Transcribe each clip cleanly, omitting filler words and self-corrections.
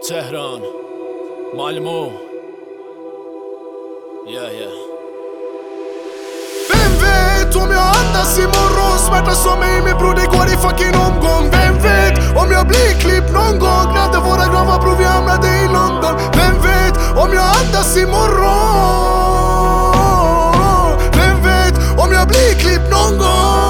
تهران Malmö Vem vet om jag andas imorgon? Smärta som mig min bror, det går i fucking omgång. Vem vet om jag blir klippt någon gång? Grävde våra gravar bror, vi hamnade i London. Vem vet om jag andas imorgon? Vem vet om jag blir klippt någon gång?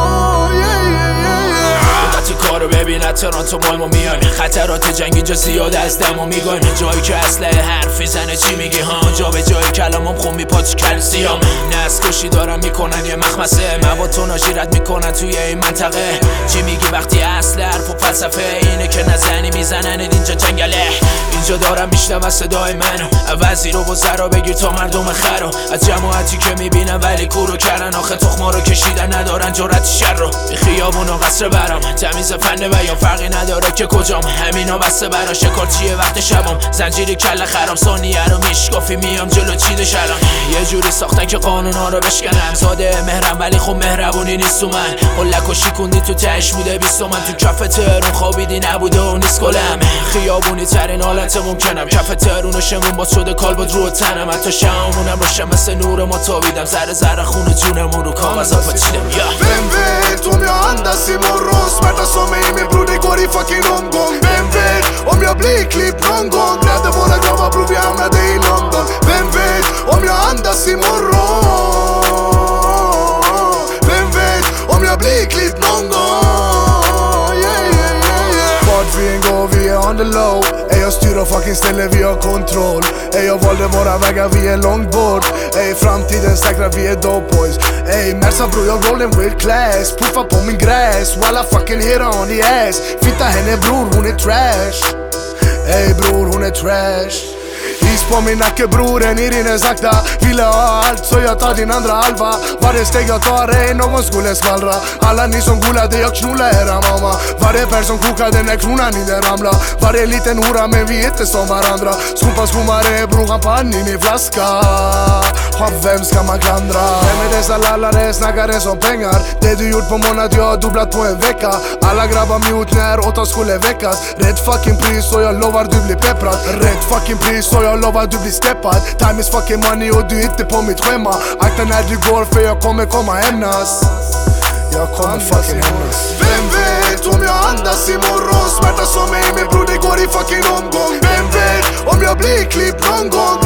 تو کارو ببین تورنتو مالمو میایم خطرات جنگ اینجا زیاده از دمو میگایم جایی که اسلحه حرف میزنه چی میگی ها جا به جای کلامم خون میپاد تو کلسیام نسل کشی دارن میکنن یه مخمسه مواد ناجیرت میکنن توی این منطقه چی میگی وقتی اصل حرف و فلسفه اینه که نزنی میزنن اینجا جنگله اینجا دارم میشنوم صدای منو وزیر و وزرا بگیر تا مردم خرو از جماعتی که میبینن ولی کورو کردن آخه تخما رو کشیدن ندارن جرأت شر رو بی خیابون و قصر برام تمیز فن بیان فرقی نداره که کجام همینا بسته برا شکارچیه وقت شبام زنجیری کله خرام ثانیه رو میشکافی میام جلو چیدش الان یه جوری ساختن که قانونا رو بشکنم ساده مهرم ولی خب مهربونی نیست تو من قلک و شیکوندی تو تهش بوده 20 من تو کف تهرون خوابیدی نبوده و نیست گلم خیابونی ترین حالت ممکنم کف تهرون و شمون باز شده کالبد رو تنم حتی شمونم روشن مثل نور ما تابیدم ذره ذره خون جونمون رو کاغذا پاچیدم Vem vet om jag andas imorgon? Smärta som mig min bror, det går i fucking omgång. Vem vet om jag blir klippt någon gång? Grävde våra gravar bror, vi hamnade i London. Vem vet om jag andas imorgon? Vem vet om jag blir klippt någon gång? Vart vi än går, vi är on the low. Jag styr och fucking ställer, vi har kontroll. Jag valde våra vägar, vi är långt bort. Framtiden säkrar, vi är dope boys. Mersa bror, jag rolling with class. Puffa på min gräs, walla fucking hit her on the ass. Fitta henne bror, hon är trash. Bror, hon är trash. Is på min nacke bror, en i rinner sakta. Ville ha allt så jag tar din andra halva. Varje steg jag tar är någon skulle skvallra. Alla ni som golade, jag knullar era mamma. Varje bär som kokade när kronan inte ramla. Varje liten hora men vi är inte som varandra. Skumpa skummare bror, champagne i min flaska. Vem ska man klandra? Vem är dessa lallare, snackare som pengar? Det du gjort på månad, jag har dubblat på en vecka. Alla grabbar mute när åt oss skulle väckas. Rätt fucking pris och jag lovar du blir pepprad. Rätt fucking pris och jag lovar du blir steppad. Time is fucking money och du är inte på mitt schema. Akta när du går för jag kommer komma hämnas. Jag kommer fucking hämnas. Vem vet om jag andas imorgon? Smärta som mig min bror, det går i fucking omgång. Vem vet om jag blir klippt någon gång?